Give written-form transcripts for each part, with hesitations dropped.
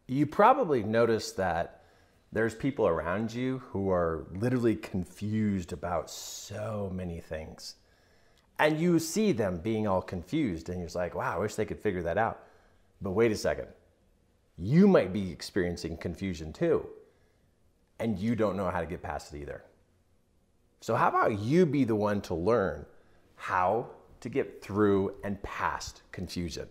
You probably noticed that there's people around you who are literally confused about so many things. And you see them being all confused and you're just like, wow, I wish they could figure that out. But wait a second. You might be experiencing confusion too, and you don't know how to get past it either. So how about you be the one to learn how to get through and past confusion?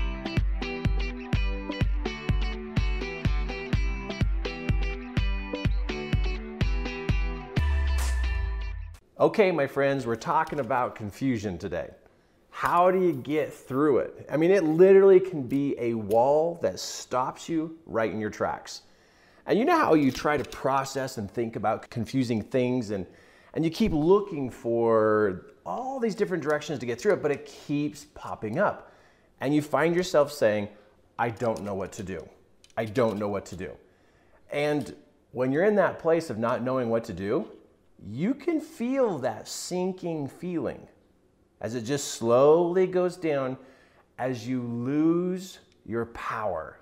Okay, my friends, we're talking about confusion today. How do you get through it? I mean, it literally can be a wall that stops you right in your tracks. And you know how you try to process and think about confusing things and you keep looking for all these different directions to get through it, but it keeps popping up. And you find yourself saying, I don't know what to do. I don't know what to do. And when you're in that place of not knowing what to do, you can feel that sinking feeling as it just slowly goes down as you lose your power.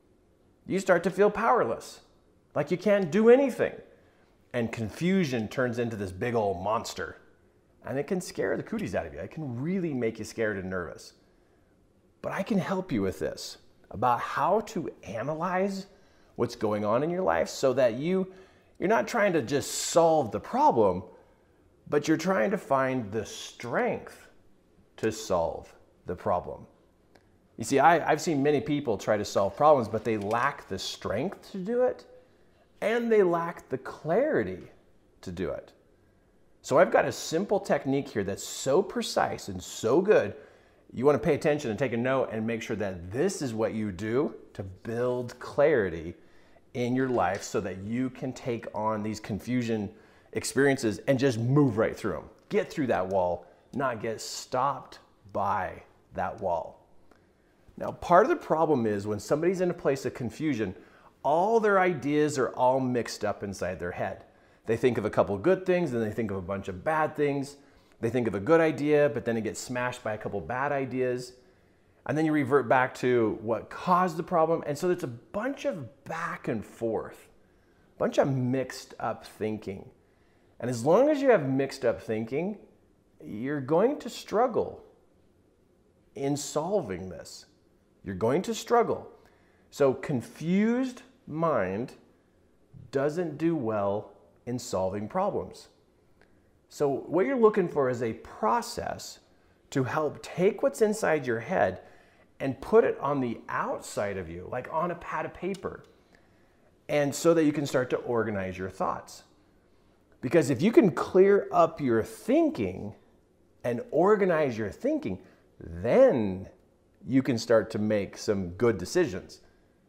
You start to feel powerless, like you can't do anything. And confusion turns into this big old monster. And it can scare the cooties out of you. It can really make you scared and nervous. But I can help you with this, about how to analyze what's going on in your life so that you're not trying to just solve the problem, but you're trying to find the strength to solve the problem. You see, I've seen many people try to solve problems, but they lack the strength to do it, and they lack the clarity to do it. So I've got a simple technique here that's so precise and so good, you want to pay attention and take a note and make sure that this is what you do to build clarity in your life so that you can take on these confusion experiences and just move right through them. Get through that wall, not get stopped by that wall. Now, part of the problem is when somebody's in a place of confusion, all their ideas are all mixed up inside their head. They think of a couple good things and they think of a bunch of bad things. They think of a good idea, but then it gets smashed by a couple bad ideas. And then you revert back to what caused the problem. And so there's a bunch of back and forth, a bunch of mixed up thinking. And as long as you have mixed up thinking, you're going to struggle in solving this. You're going to struggle. So confused mind doesn't do well in solving problems. So what you're looking for is a process to help take what's inside your head and put it on the outside of you, like on a pad of paper, and so that you can start to organize your thoughts. Because if you can clear up your thinking and organize your thinking, then you can start to make some good decisions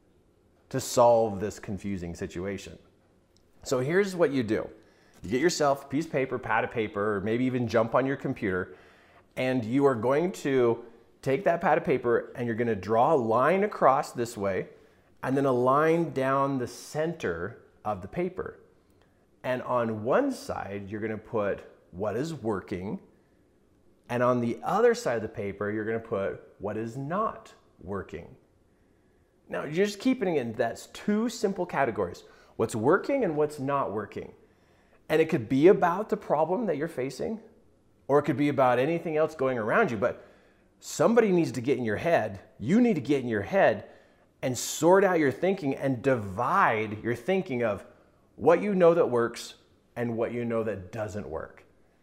to solve this confusing situation. So here's what you do. You get yourself a piece of paper, pad of paper, or maybe even jump on your computer, and you are going to take that pad of paper and you're going to draw a line across this way and then a line down the center of the paper. And on one side, you're going to put what is working, and on the other side of the paper, you're going to put what is not working. Now, you're just keeping it in that's two simple categories, what's working and what's not working. And it could be about the problem that you're facing, or it could be about anything else going around you, but somebody needs to get in your head. You need to get in your head and sort out your thinking and divide your thinking of what you know that works and what you know that doesn't work.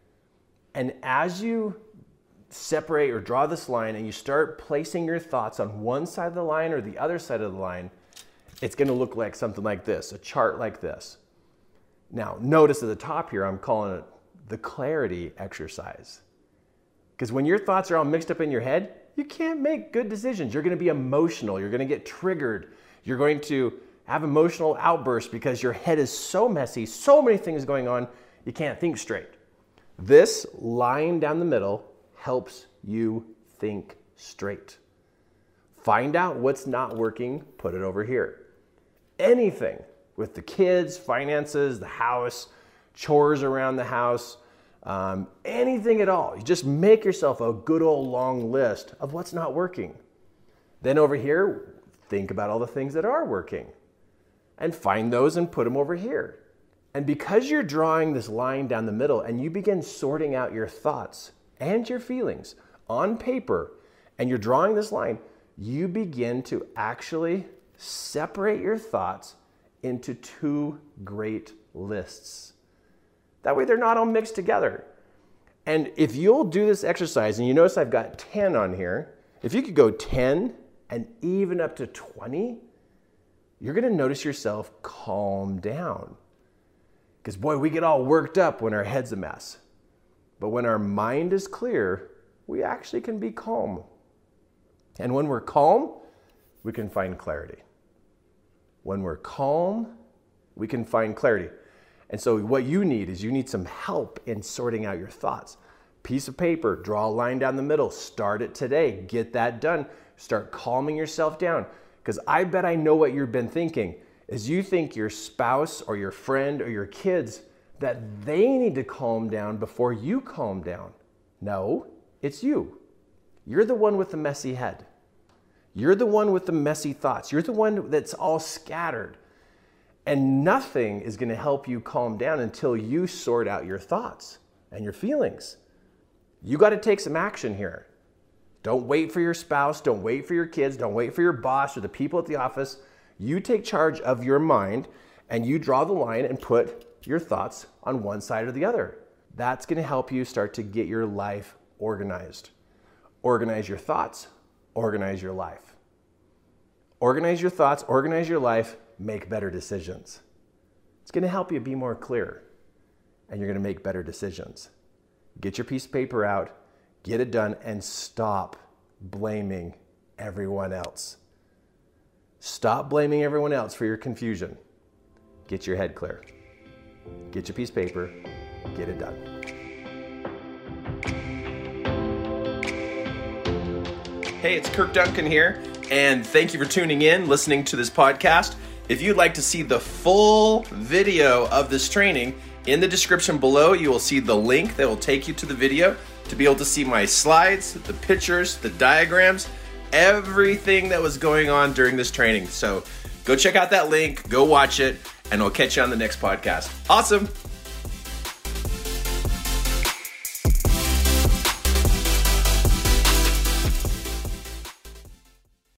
And as you separate or draw this line and you start placing your thoughts on one side of the line or the other side of the line, it's going to look like something like this, a chart like this. Now, notice at the top here, I'm calling it the clarity exercise. Because when your thoughts are all mixed up in your head, you can't make good decisions. You're going to be emotional. You're going to get triggered. You're going to have emotional outbursts because your head is so messy, so many things going on, you can't think straight. This line down the middle helps you think straight. Find out what's not working, put it over here. Anything with the kids, finances, the house, chores around the house, anything at all. You just make yourself a good old long list of what's not working. Then over here, think about all the things that are working and find those and put them over here. And because you're drawing this line down the middle and you begin sorting out your thoughts and your feelings on paper, and you're drawing this line, you begin to actually separate your thoughts into two great lists. That way they're not all mixed together. And if you'll do this exercise, and you notice I've got 10 on here, if you could go 10 and even up to 20, you're gonna notice yourself calm down. Because boy, we get all worked up when our head's a mess. But when our mind is clear, we actually can be calm. And when we're calm, we can find clarity. When we're calm, we can find clarity. And so what you need is you need some help in sorting out your thoughts. Piece of paper, draw a line down the middle, start it today, get that done. Start calming yourself down. Because I bet I know what you've been thinking, is you think your spouse or your friend or your kids, that they need to calm down before you calm down. No, it's you. You're the one with the messy head. You're the one with the messy thoughts. You're the one that's all scattered. And nothing is going to help you calm down until you sort out your thoughts and your feelings. You got to take some action here. Don't wait for your spouse. Don't wait for your kids. Don't wait for your boss or the people at the office. You take charge of your mind and you draw the line and put your thoughts on one side or the other. That's going to help you start to get your life organized. Organize your thoughts, organize your life. Organize your thoughts, organize your life, make better decisions. It's going to help you be more clear, and you're going to make better decisions. Get your piece of paper out, get it done, and stop blaming everyone else. Stop blaming everyone else for your confusion. Get your head clear. Get your piece of paper, get it done. Hey, it's Kirk Duncan here, and thank you for tuning in, listening to this podcast. If you'd like to see the full video of this training, in the description below, you will see the link that will take you to the video to be able to see my slides, the pictures, the diagrams, everything that was going on during this training. So go check out that link, go watch it, and I'll catch you on the next podcast. Awesome.